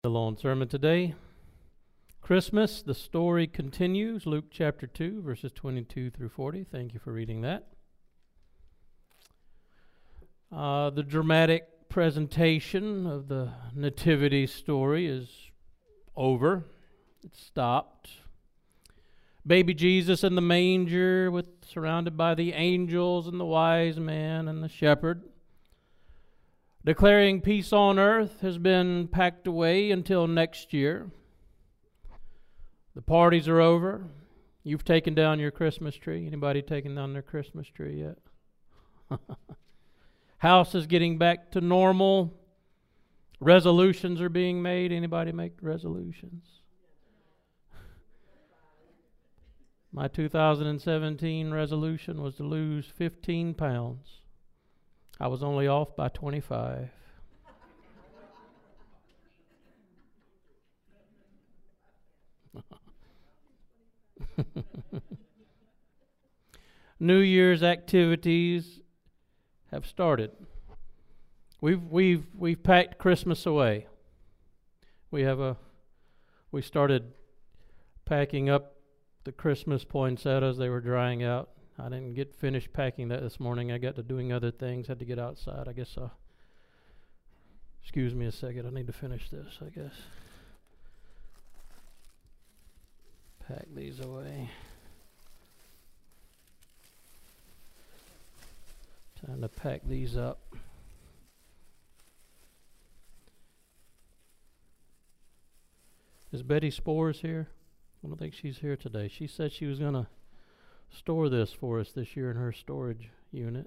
The long sermon today, Christmas, the story continues, Luke chapter 2, verses 22 through 40. Thank you for reading that. The dramatic presentation of the nativity story is over. It stopped. Baby Jesus in the manger, surrounded by the angels and the wise men and the shepherd. Declaring peace on earth has been packed away until next year. The parties are over. You've taken down your Christmas tree. Anybody taken down their Christmas tree yet? House is getting back to normal. Resolutions are being made. Anybody make resolutions? My 2017 resolution was to lose 15 pounds. I was only off by 25. New Year's activities have started. We've packed Christmas away. We started packing up the Christmas poinsettias. They were drying out. I didn't get finished packing that this morning. I got to doing other things. Had to get outside. I guess excuse me a second. I need to finish this, I guess. Pack these away. Time to pack these up. Is Betty Spores here? I don't think she's here today. She said she was going to store this for us this year in her storage unit.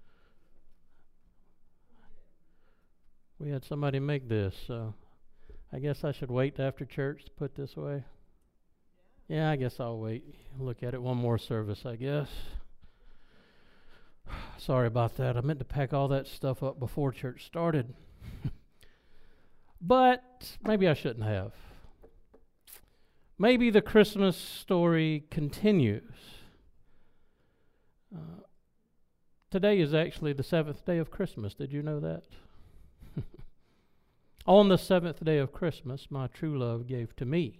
We had somebody make this, so I guess I should wait after church to put this away. Yeah, I guess I'll wait. Look at it one more service, I guess. Sorry about that. I meant to pack all that stuff up before church started. But maybe I shouldn't have. Maybe the Christmas story continues. Today is actually the 7th day of Christmas. Did you know that? On the 7th day of Christmas, my true love gave to me.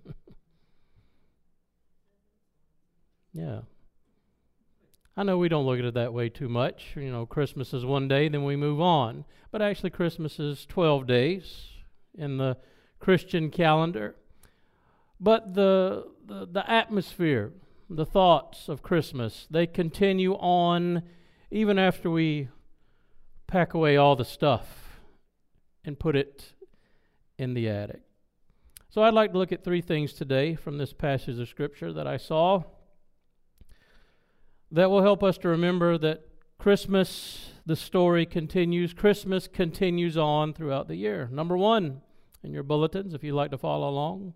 Yeah. I know we don't look at it that way too much. You know, Christmas is one day, then we move on. But actually, Christmas is 12 days in the Christian calendar. But the atmosphere, the thoughts of Christmas, they continue on even after we pack away all the stuff and put it in the attic. So I'd like to look at 3 things today from this passage of Scripture that I saw that will help us to remember that Christmas, the story continues. Christmas continues on throughout the year. Number 1 in your bulletins, if you'd like to follow along.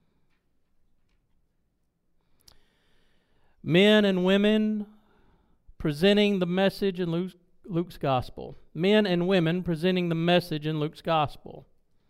Men and women presenting the message in Luke's gospel. Men and women presenting the message in Luke's gospel.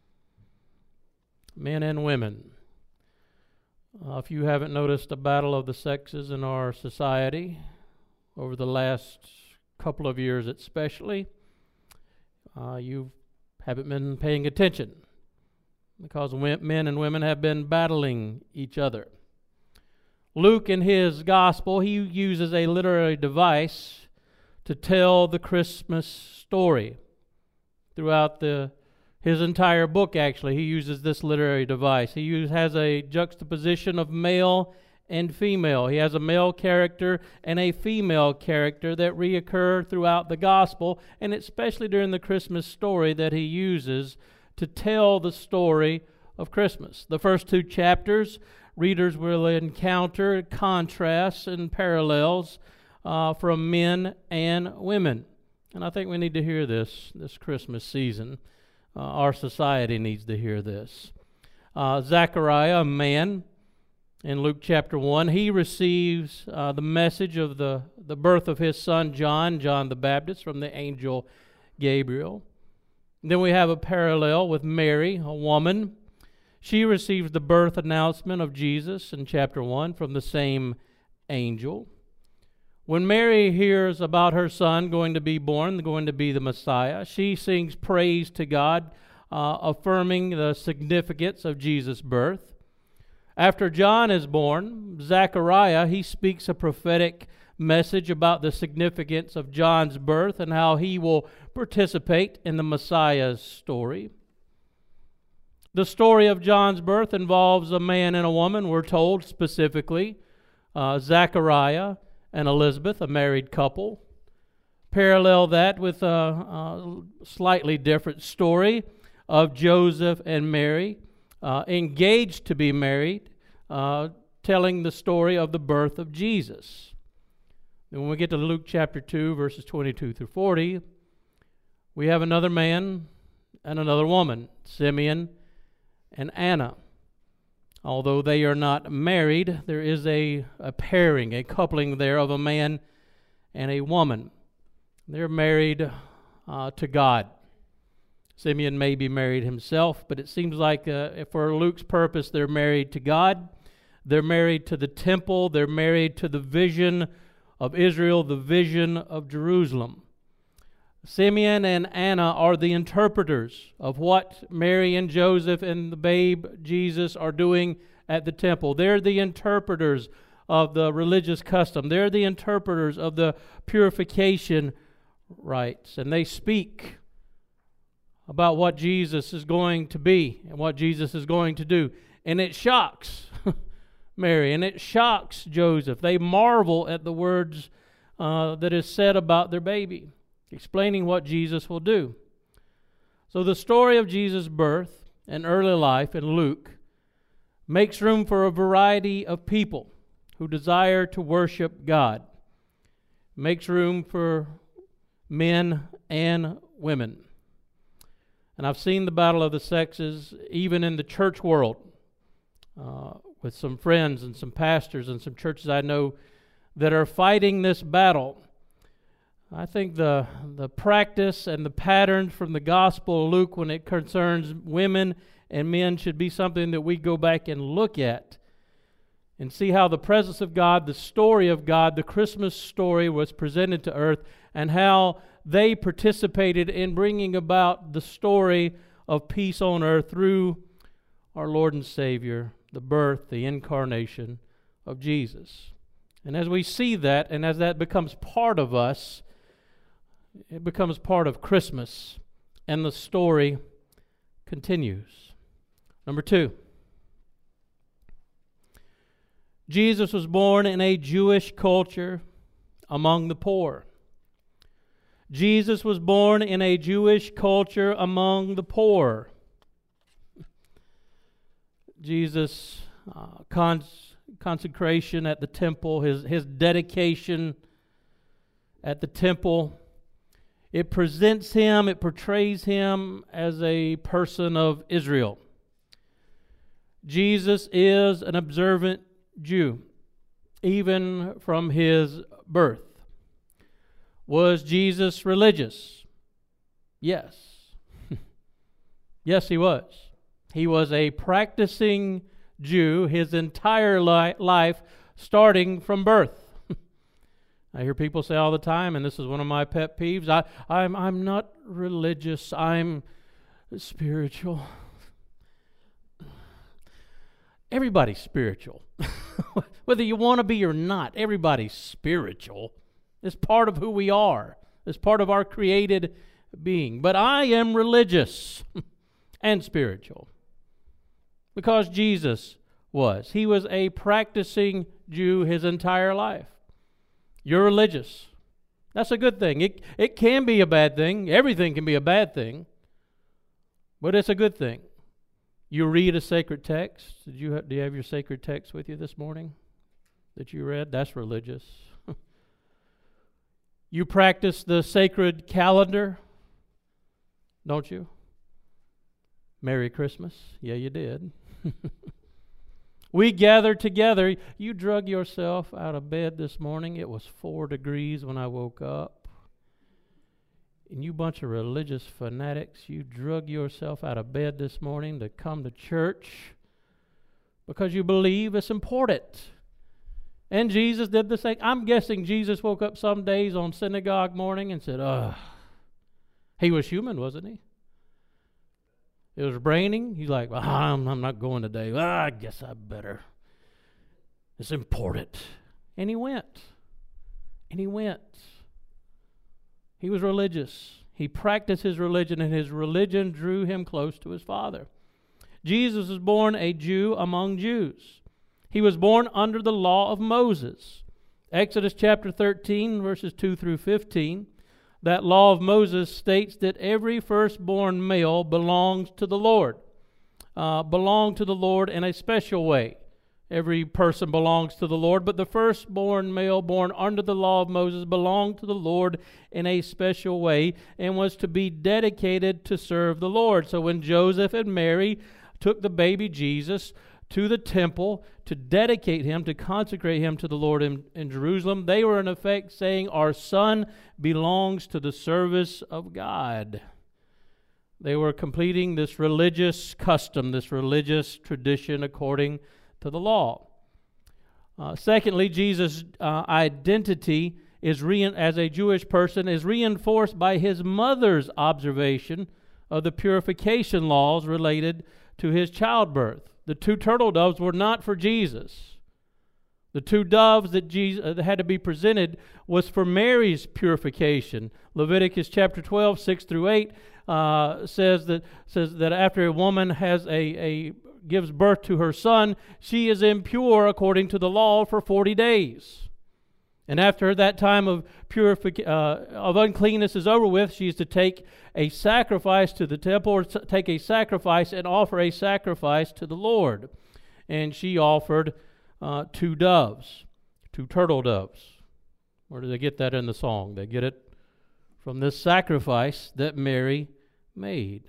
Men and women. If you haven't noticed the battle of the sexes in our society over the last couple of years especially, you haven't been paying attention because men and women have been battling each other. Luke, in his gospel, he uses a literary device to tell the Christmas story. Throughout his entire book, actually, he uses this literary device. He has a juxtaposition of male and female. He has a male character and a female character that reoccur throughout the gospel, and especially during the Christmas story that he uses to tell the story of Christmas. The first 2 chapters, readers will encounter contrasts and parallels from men and women. And I think we need to hear this Christmas season. Our society needs to hear this. Zechariah, a man, in Luke chapter 1, he receives the message of the birth of his son John the Baptist, from the angel Gabriel. And then we have a parallel with Mary, a woman. She receives the birth announcement of Jesus in chapter 1 from the same angel. When Mary hears about her son going to be born, going to be the Messiah, she sings praise to God affirming the significance of Jesus' birth. After John is born, Zechariah, he speaks a prophetic message about the significance of John's birth and how he will participate in the Messiah's story. The story of John's birth involves a man and a woman, we're told specifically. Zechariah and Elizabeth, a married couple. Parallel that with a slightly different story of Joseph and Mary, engaged to be married, telling the story of the birth of Jesus. And when we get to Luke chapter 2, verses 22 through 40, we have another man and another woman, Simeon and Anna. Although they are not married, there is a pairing, a coupling there of a man and a woman. They're married to God. Simeon may be married himself, but it seems like for Luke's purpose, they're married to God. They're married to the temple. They're married to the vision of Israel, the vision of Jerusalem. Simeon and Anna are the interpreters of what Mary and Joseph and the babe Jesus are doing at the temple. They're the interpreters of the religious custom. They're the interpreters of the purification rites. And they speak about what Jesus is going to be and what Jesus is going to do. And it shocks Mary and it shocks Joseph. They marvel at the words that is said about their baby, explaining what Jesus will do. So the story of Jesus' birth and early life in Luke makes room for a variety of people who desire to worship God. Makes room for men and women. And I've seen the battle of the sexes even in the church world with some friends and some pastors and some churches I know that are fighting this battle. I think the practice and the pattern from the Gospel of Luke when it concerns women and men should be something that we go back and look at and see how the presence of God, the story of God, the Christmas story was presented to earth, and how they participated in bringing about the story of peace on earth through our Lord and Savior, the birth, the incarnation of Jesus. And as we see that, and as that becomes part of us, it becomes part of Christmas, and the story continues. Number 2. Jesus was born in a Jewish culture among the poor. Jesus was born in a Jewish culture among the poor. Jesus' consecration at the temple, his dedication at the temple, it presents him, it portrays him as a person of Israel. Jesus is an observant Jew, even from his birth. Was Jesus religious? Yes. Yes, he was. He was a practicing Jew his entire life, starting from birth. I hear people say all the time, and this is one of my pet peeves, I'm not religious, I'm spiritual. Everybody's spiritual. Whether you want to be or not, everybody's spiritual. It's part of who we are. It's part of our created being. But I am religious and spiritual because Jesus was. He was a practicing Jew his entire life. You're religious. That's a good thing. It can be a bad thing. Everything can be a bad thing. But it's a good thing. You read a sacred text. Do you have your sacred text with you this morning that you read? That's religious. You practice the sacred calendar, don't you? Merry Christmas. Yeah, you did. We gathered together. You drug yourself out of bed this morning. It was 4 degrees when I woke up. And you bunch of religious fanatics, you drug yourself out of bed this morning to come to church because you believe it's important. And Jesus did the same. I'm guessing Jesus woke up some days on synagogue morning and said, ugh. He was human, wasn't he? It was raining. He's like, I'm not going today. I guess I better. It's important. And he went. And he went. He was religious. He practiced his religion, and his religion drew him close to his Father. Jesus was born a Jew among Jews. He was born under the law of Moses. Exodus chapter 13, verses 2 through 15. That law of Moses states that every firstborn male belongs to the Lord. Belong to the Lord in a special way. Every person belongs to the Lord, but the firstborn male born under the law of Moses belonged to the Lord in a special way and was to be dedicated to serve the Lord. So when Joseph and Mary took the baby Jesus to the temple to dedicate him, to consecrate him to the Lord in Jerusalem, they were in effect saying, our son belongs to the service of God. They were completing this religious custom, this religious tradition according to the law. Secondly, Jesus' identity as a Jewish person is reinforced by his mother's observation of the purification laws related to his childbirth. The 2 turtle doves were not for Jesus. The 2 doves that had to be presented was for Mary's purification. Leviticus chapter 12, 6 through 8 says that after a woman gives birth to her son, she is impure according to the law for 40 days. And after that time of uncleanness is over with, she is to take a sacrifice to the temple, or take a sacrifice and offer a sacrifice to the Lord. And she offered 2 doves, 2 turtle doves. Where do they get that in the song? They get it from this sacrifice that Mary made.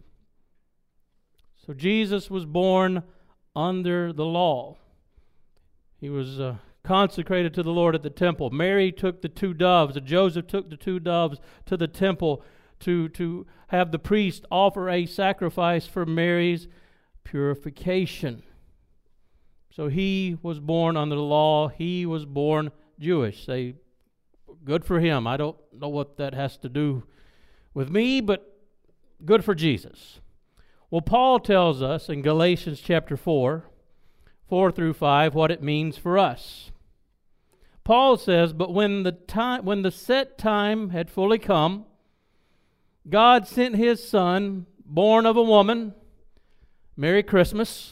So Jesus was born under the law. He was consecrated to the Lord at the temple. Mary took the 2 doves, and Joseph took the 2 doves to the temple to have the priest offer a sacrifice for Mary's purification. So he was born under the law. He was born Jewish. Say, good for him. I don't know what that has to do with me, but good for Jesus. Well, Paul tells us in Galatians chapter 4 through 5, what it means for us. Paul says, but when the set time had fully come, God sent his Son, born of a woman, Merry Christmas,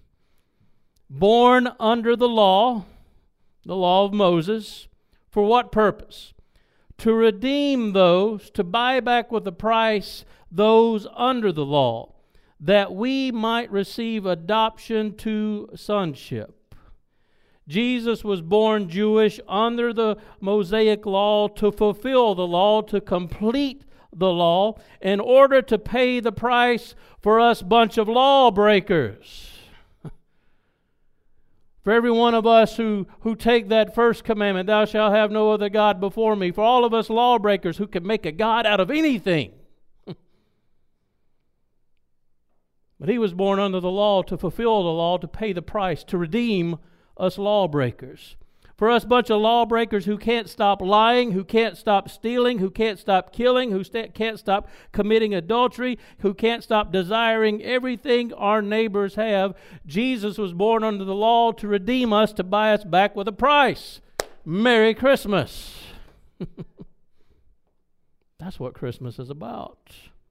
born under the law of Moses. For what purpose? To redeem those, to buy back with a price those under the law, that we might receive adoption to sonship. Jesus was born Jewish under the Mosaic law to fulfill the law, to complete the law, in order to pay the price for us bunch of lawbreakers. For every one of us who take that first commandment, thou shalt have no other God before me. For all of us lawbreakers who can make a God out of anything. But he was born under the law to fulfill the law, to pay the price, to redeem us lawbreakers. For us bunch of lawbreakers who can't stop lying, who can't stop stealing, who can't stop killing, who can't stop committing adultery, who can't stop desiring everything our neighbors have, Jesus was born under the law to redeem us, to buy us back with a price. Merry Christmas. That's what Christmas is about.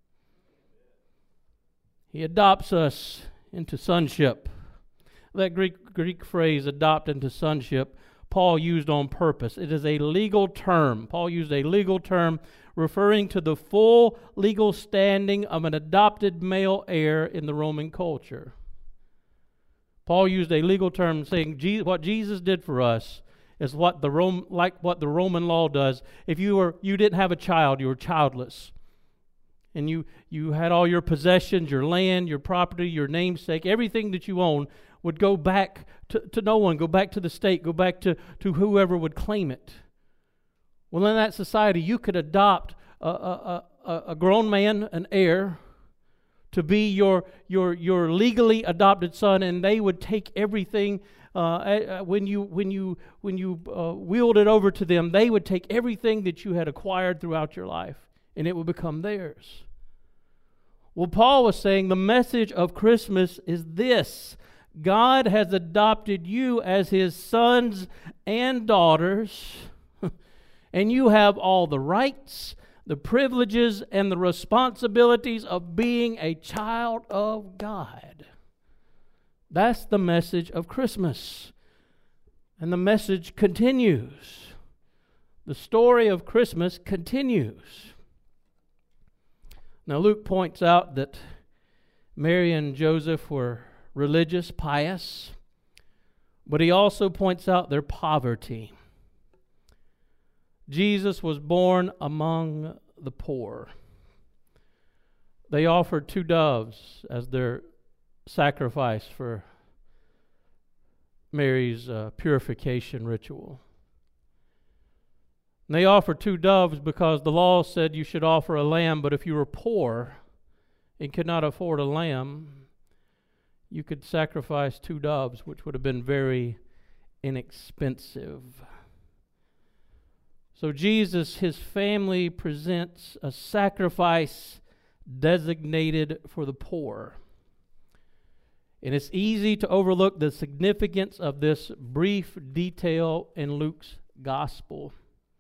He adopts us into sonship. That Greek phrase, adopt into sonship, Paul used on purpose. It is a legal term. Paul used a legal term referring to the full legal standing of an adopted male heir in the Roman culture. Paul used a legal term saying what Jesus did for us is what the Roman law does. If you didn't have a child, you were childless. And you had all your possessions, your land, your property, your namesake, everything that you own would go back to no one, go back to the state, go back to whoever would claim it. Well, in that society, you could adopt a grown man, an heir, to be your legally adopted son, and they would take everything. When you wheeled it over to them, they would take everything that you had acquired throughout your life, and it would become theirs. Well, Paul was saying the message of Christmas is this: God has adopted you as His sons and daughters, and you have all the rights, the privileges, and the responsibilities of being a child of God. That's the message of Christmas. And the message continues. The story of Christmas continues. Now, Luke points out that Mary and Joseph were religious, pious, but he also points out their poverty. Jesus was born among the poor. They offered 2 doves as their sacrifice for Mary's purification ritual. And they offered 2 doves because the law said you should offer a lamb, but if you were poor and could not afford a lamb, you could sacrifice 2 doves, which would have been very inexpensive. So Jesus, His family presents a sacrifice designated for the poor. And it's easy to overlook the significance of this brief detail in Luke's gospel.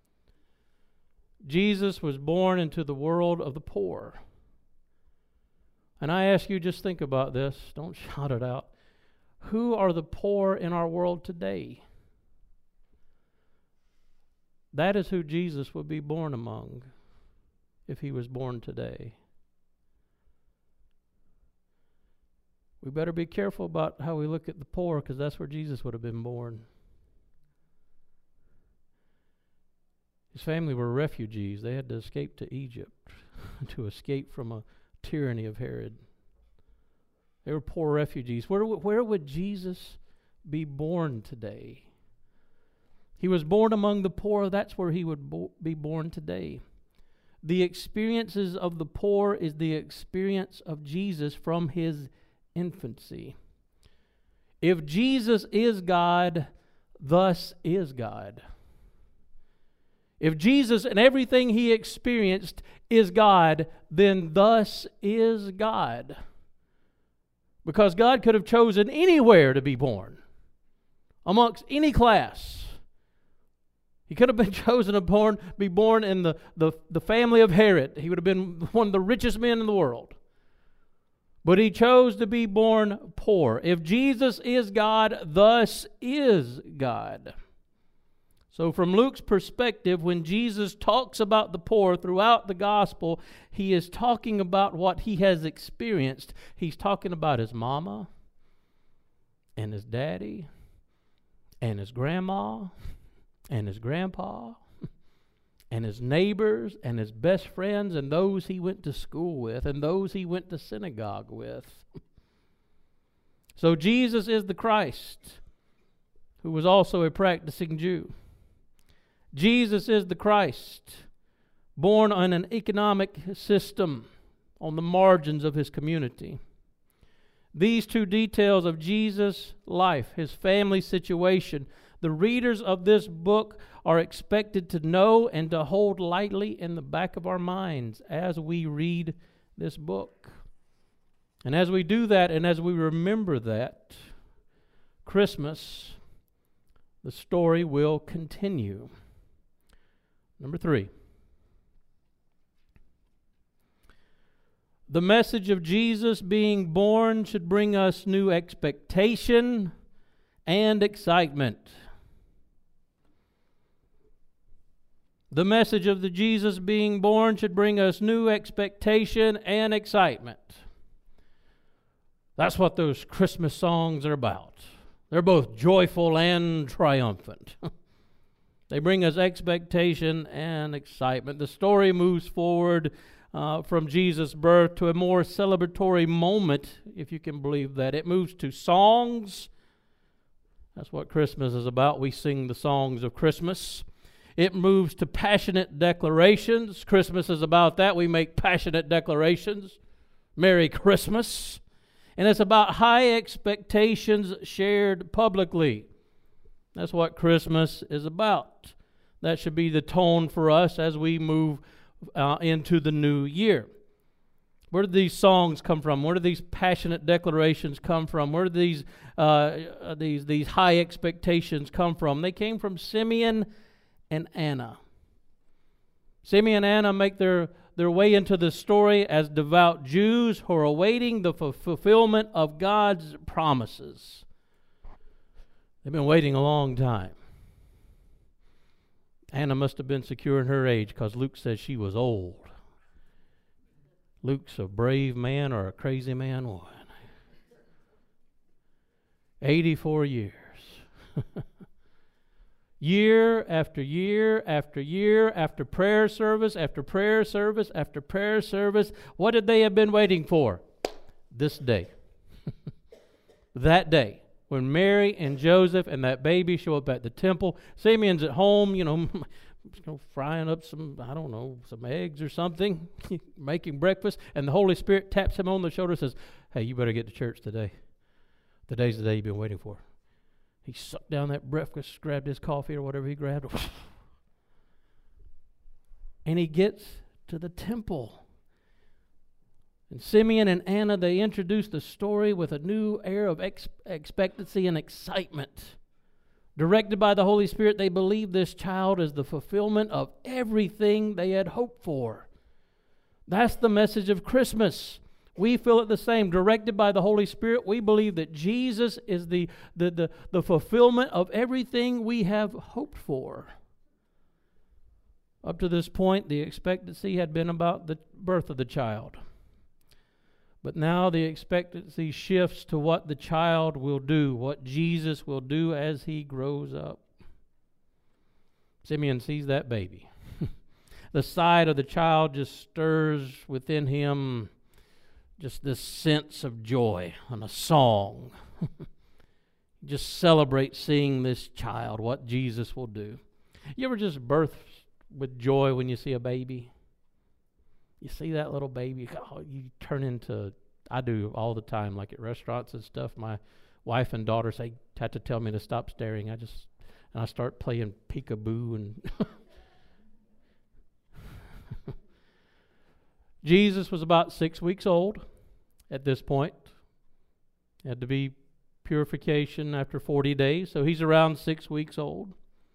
Jesus was born into the world of the poor. And I ask you, just think about this. Don't shout it out. Who are the poor in our world today? That is who Jesus would be born among if He was born today. We better be careful about how we look at the poor, because that's where Jesus would have been born. His family were refugees. They had to escape to Egypt to escape from a tyranny of Herod. They were poor refugees. Where would Jesus be born today? He was born among the poor. That's where He would be born today. The experiences of the poor is the experience of Jesus from His infancy. If Jesus is God, thus is God. If Jesus and everything He experienced is God, then thus is God. Because God could have chosen anywhere to be born, amongst any class. He could have been chosen to be born in the family of Herod. He would have been one of the richest men in the world. But He chose to be born poor. If Jesus is God, thus is God. So from Luke's perspective, when Jesus talks about the poor throughout the gospel, He is talking about what He has experienced. He's talking about His mama and His daddy and His grandma and His grandpa and His neighbors and His best friends and those He went to school with and those He went to synagogue with. So Jesus is the Christ, who was also a practicing Jew. Jesus is the Christ, born on an economic system on the margins of His community. These 2 details of Jesus' life, His family situation, the readers of this book are expected to know and to hold lightly in the back of our minds as we read this book. And as we do that, and as we remember that, Christmas, the story will continue. Number 3. The message of Jesus being born should bring us new expectation and excitement. The message of the Jesus being born should bring us new expectation and excitement. That's what those Christmas songs are about. They're both joyful and triumphant. They bring us expectation and excitement. The story moves forward from Jesus' birth to a more celebratory moment, if you can believe that. It moves to songs. That's what Christmas is about. We sing the songs of Christmas. It moves to passionate declarations. Christmas is about that. We make passionate declarations. Merry Christmas. And it's about high expectations shared publicly. That's what Christmas is about. That should be the tone for us as we move into the new year. Where did these songs come from? Where did these passionate declarations come from? Where did these high expectations come from? They came from Simeon and Anna. Simeon and Anna make their way into the story as devout Jews who are awaiting the fulfillment of God's promises. They've been waiting a long time. Anna must have been secure in her age because Luke says she was old. Luke's a brave man or a crazy man one. 84 years. Year after year after year after prayer service after prayer service after prayer service. What did they have been waiting for? This day. That day. When Mary and Joseph and that baby show up at the temple. Simeon's at home, frying up some eggs or something, making breakfast, and the Holy Spirit taps him on the shoulder and says, "Hey, you better get to church today. Today's the day you've been waiting for." He sucked down that breakfast, grabbed his coffee or whatever he grabbed, and he gets to the temple. And Simeon and Anna, they introduce the story with a new air of expectancy and excitement. Directed by the Holy Spirit, they believe this child is the fulfillment of everything they had hoped for. That's the message of Christmas. We feel it the same. Directed by the Holy Spirit, we believe that Jesus is the fulfillment of everything we have hoped for. Up to this point, the expectancy had been about the birth of the child. But now the expectancy shifts to what the child will do, what Jesus will do as he grows up. Simeon sees that baby. The sight of the child just stirs within him just this sense of joy and a song. Just celebrate seeing this child, what Jesus will do. You ever just burst with joy when you see a baby? You see that little baby, you turn into, I do all the time, like at restaurants and stuff. My wife and daughter had to tell me to stop staring. And I start playing peekaboo and Jesus was about 6 weeks old at this point. Had to be purification after 40 days, so he's around 6 weeks old.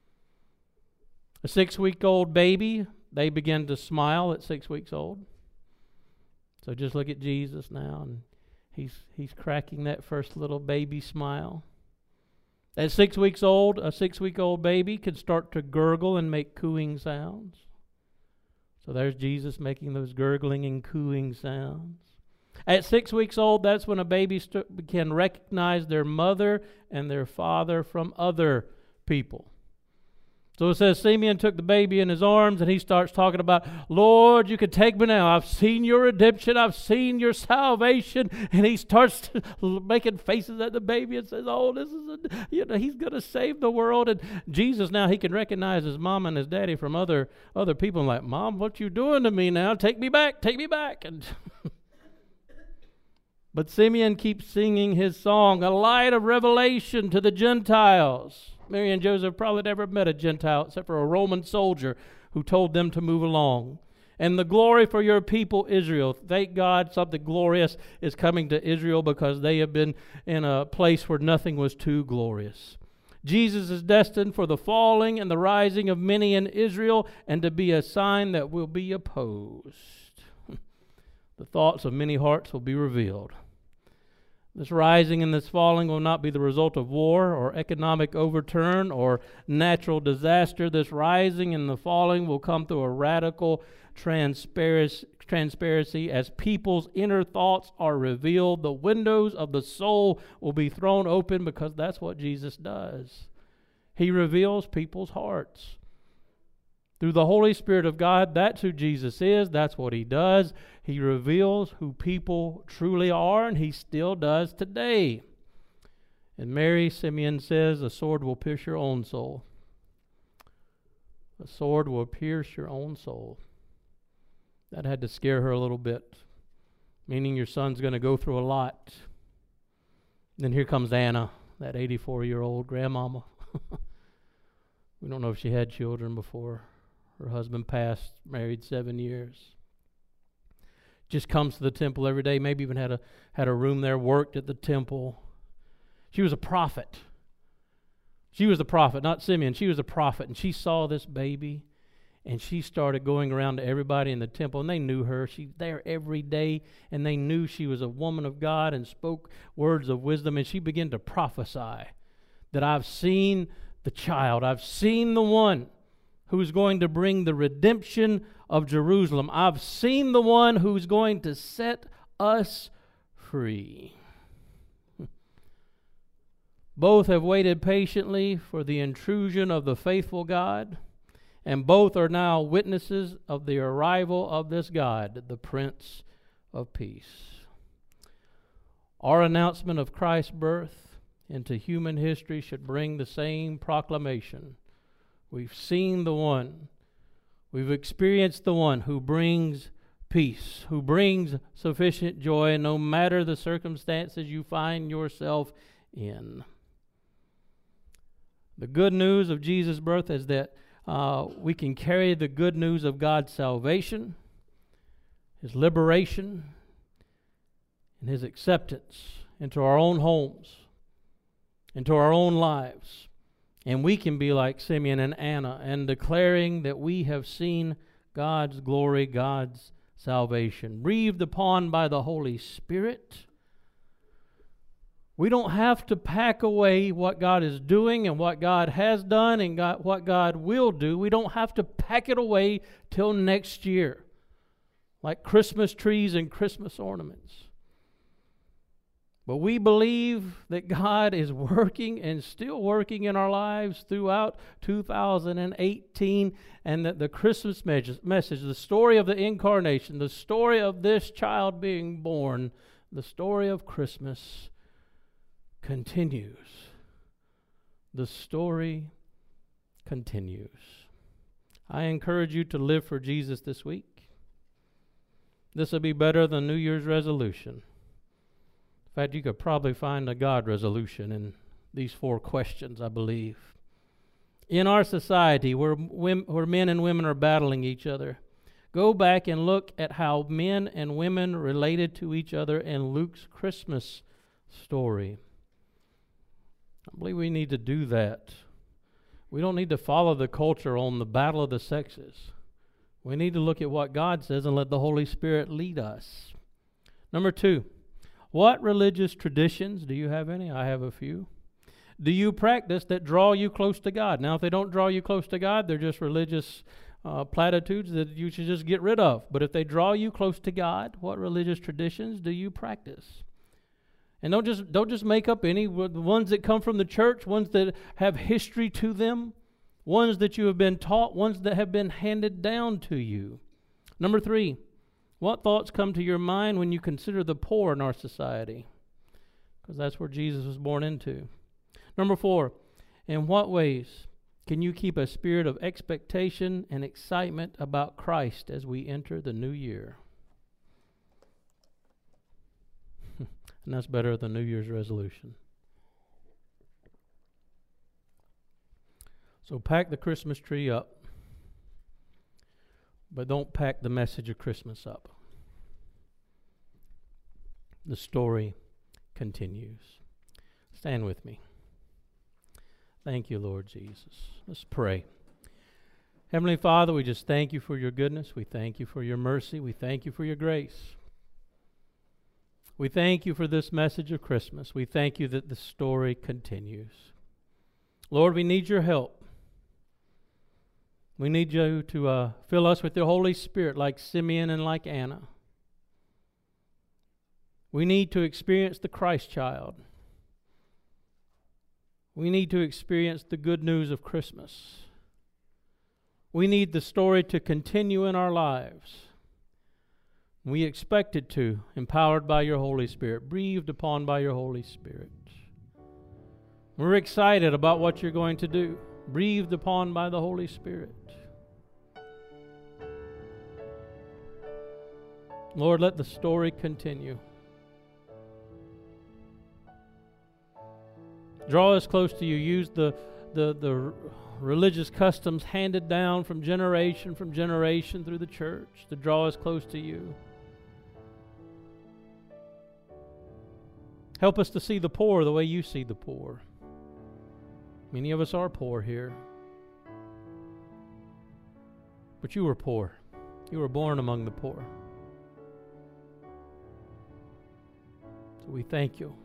A 6-week-old baby, they begin to smile at 6 weeks old. So just look at Jesus now, and he's cracking that first little baby smile. At 6 weeks old, a 6-week-old baby can start to gurgle and make cooing sounds. So there's Jesus making those gurgling and cooing sounds. At 6 weeks old, that's when a baby can recognize their mother and their father from other people. So it says Simeon took the baby in his arms and he starts talking about, "Lord, you can take me now. I've seen your redemption. I've seen your salvation." And he starts making faces at the baby and says, "Oh, this is he's going to save the world." And Jesus now, he can recognize his mom and his daddy from other people. I'm like, "Mom, what you doing to me now? Take me back. Take me back." And but Simeon keeps singing his song, a light of revelation to the Gentiles. Mary and Joseph probably never met a Gentile except for a Roman soldier who told them to move along. And the glory for your people, Israel. Thank God something glorious is coming to Israel because they have been in a place where nothing was too glorious. Jesus is destined for the falling and the rising of many in Israel and to be a sign that will be opposed. The thoughts of many hearts will be revealed. This rising and this falling will not be the result of war or economic overturn or natural disaster. This rising and the falling will come through a radical transparency as people's inner thoughts are revealed. The windows of the soul will be thrown open because that's what Jesus does. He reveals people's hearts. Through the Holy Spirit of God, that's who Jesus is. That's what he does. He reveals who people truly are, and he still does today. And Mary, Simeon says, "A sword will pierce your own soul." A sword will pierce your own soul. That had to scare her a little bit, meaning your son's going to go through a lot. Then here comes Anna, that 84-year-old grandmama. We don't know if she had children before. Her husband passed, married 7 years. Just comes to the temple every day, maybe even had a room there, worked at the temple. She was a prophet. She was the prophet, not Simeon. She was a prophet, and she saw this baby, and she started going around to everybody in the temple, and they knew her. She's there every day, and they knew she was a woman of God and spoke words of wisdom, and she began to prophesy that I've seen the child. I've seen the one who's going to bring the redemption of Jerusalem. I've seen the one who's going to set us free. Both have waited patiently for the intrusion of the faithful God, and both are now witnesses of the arrival of this God, the Prince of Peace. Our announcement of Christ's birth into human history should bring the same proclamation. We've seen the one, we've experienced the one who brings peace, who brings sufficient joy no matter the circumstances you find yourself in. The good news of Jesus' birth is that we can carry the good news of God's salvation, His liberation, and His acceptance into our own homes, into our own lives. And we can be like Simeon and Anna and declaring that we have seen God's glory, God's salvation, breathed upon by the Holy Spirit. We don't have to pack away what God is doing and what God has done and what God will do. We don't have to pack it away till next year, like Christmas trees and Christmas ornaments. But we believe that God is working and still working in our lives throughout 2018, and that the Christmas message, the story of the incarnation, the story of this child being born, the story of Christmas continues. The story continues. I encourage you to live for Jesus this week. This will be better than New Year's resolution. In fact, you could probably find a God resolution in these 4 questions, I believe. In our society, where men and women are battling each other, go back and look at how men and women related to each other in Luke's Christmas story. I believe we need to do that. We don't need to follow the culture on the battle of the sexes. We need to look at what God says and let the Holy Spirit lead us. Number 2. What religious traditions, do you have any? I have a few. Do you practice that draw you close to God? Now, if they don't draw you close to God, they're just religious platitudes that you should just get rid of. But if they draw you close to God, what religious traditions do you practice? And don't just make up any. Ones that come from the church, ones that have history to them, ones that you have been taught, ones that have been handed down to you. Number 3. What thoughts come to your mind when you consider the poor in our society? Because that's where Jesus was born into. Number 4, in what ways can you keep a spirit of expectation and excitement about Christ as we enter the new year? And that's better than New Year's resolution. So pack the Christmas tree up. But don't pack the message of Christmas up. The story continues. Stand with me. Thank you, Lord Jesus. Let's pray. Heavenly Father, we just thank you for your goodness. We thank you for your mercy. We thank you for your grace. We thank you for this message of Christmas. We thank you that the story continues. Lord, we need your help. We need you to fill us with your Holy Spirit like Simeon and like Anna. We need to experience the Christ child. We need to experience the good news of Christmas. We need the story to continue in our lives. We expect it to, empowered by your Holy Spirit, breathed upon by your Holy Spirit. We're excited about what you're going to do, breathed upon by the Holy Spirit. Lord, let the story continue. Draw us close to you. Use the religious customs handed down from generation through the church to draw us close to you. Help us to see the poor the way you see the poor. Many of us are poor here. But you were poor. You were born among the poor. So we thank you.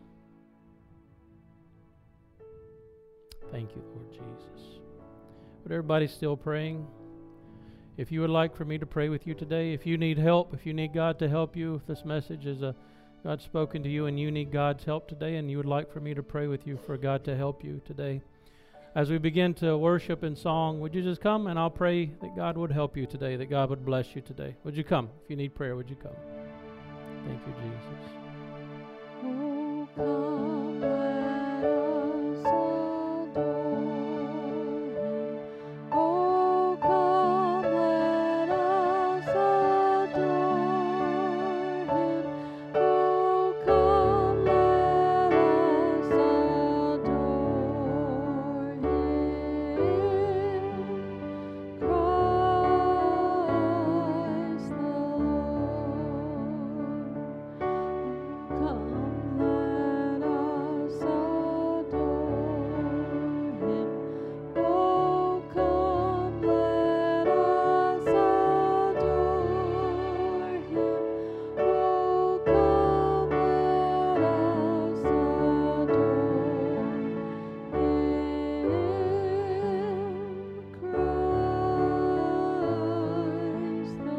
Thank you, Lord Jesus. But everybody's still praying. If you would like for me to pray with you today, if you need help, if you need God to help you, if this message is God's spoken to you and you need God's help today and you would like for me to pray with you for God to help you today, as we begin to worship in song, would you just come and I'll pray that God would help you today, that God would bless you today. Would you come? If you need prayer, would you come? Thank you, Jesus. Oh, come, let us adore Him. Oh, come, let us adore Him. Oh, come, let us adore Him. Christ the Lord. Come, let us adore Him. Oh, come, let us adore Him. Oh, come, let us adore Him. Christ the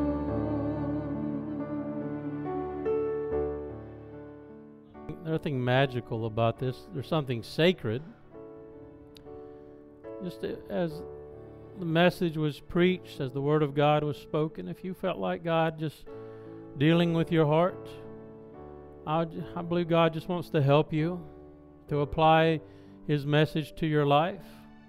Lord. There's nothing magical about this. There's something sacred. Just as the message was preached, as the Word of God was spoken, if you felt like God just dealing with your heart, I believe God just wants to help you to apply His message to your life.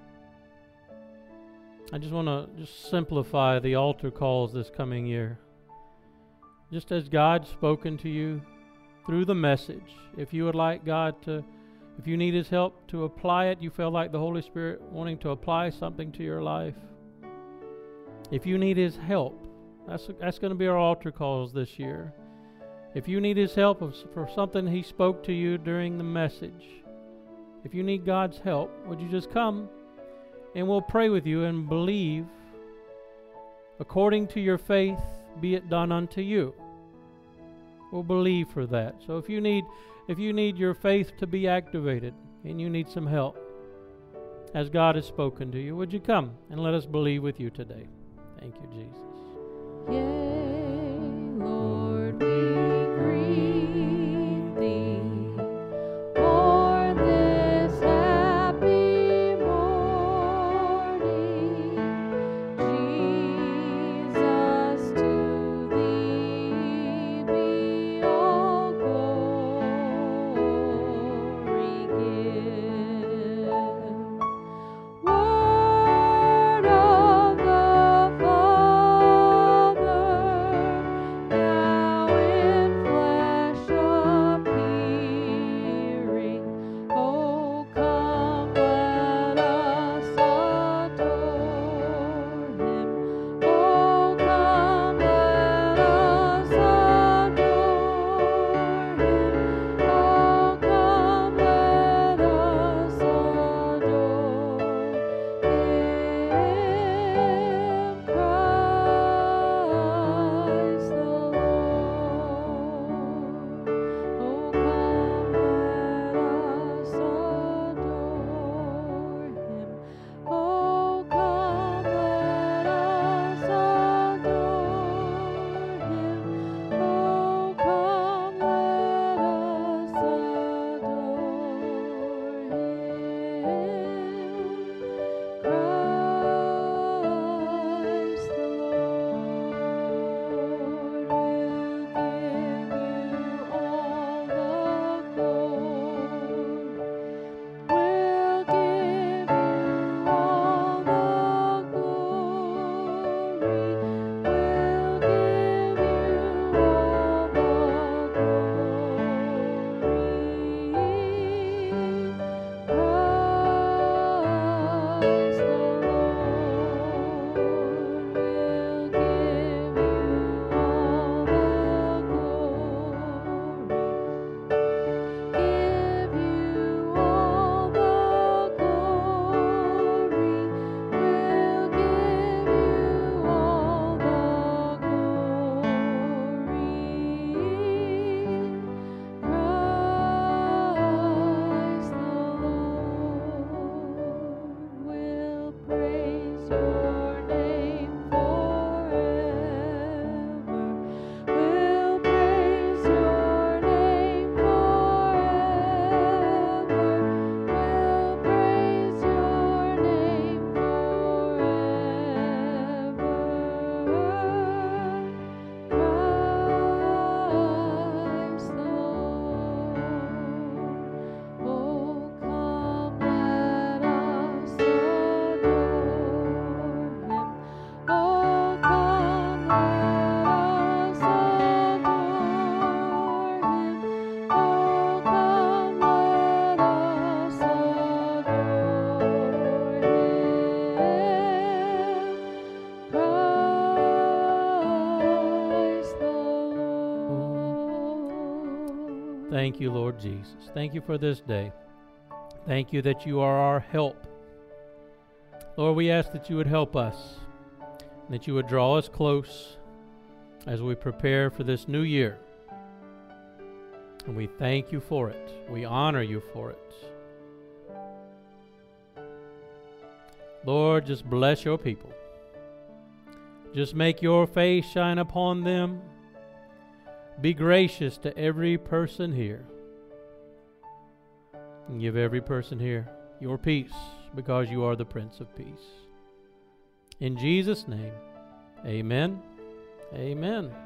I just want to simplify the altar calls this coming year. Just as God's spoken to you through the message, if you would like God to, if you need His help to apply it, you feel like the Holy Spirit wanting to apply something to your life, if you need His help, that's going to be our altar calls this year. If you need His help for something He spoke to you during the message, if you need God's help, would you just come and we'll pray with you and believe according to your faith be it done unto you. We'll believe for that. So if you need your faith to be activated and you need some help as God has spoken to you, would you come and let us believe with you today? Thank you, Jesus. Yea, Lord, we greet Thee on this happy morning. Jesus, to Thee be all glory give. Word of the Father, thank you, Lord Jesus. Thank you for this day. Thank you that you are our help. Lord, we ask that you would help us, and that you would draw us close as we prepare for this new year. And we thank you for it. We honor you for it. Lord, just bless your people. Just make your face shine upon them. Be gracious to every person here. And give every person here your peace, because you are the Prince of Peace. In Jesus' name, amen. Amen.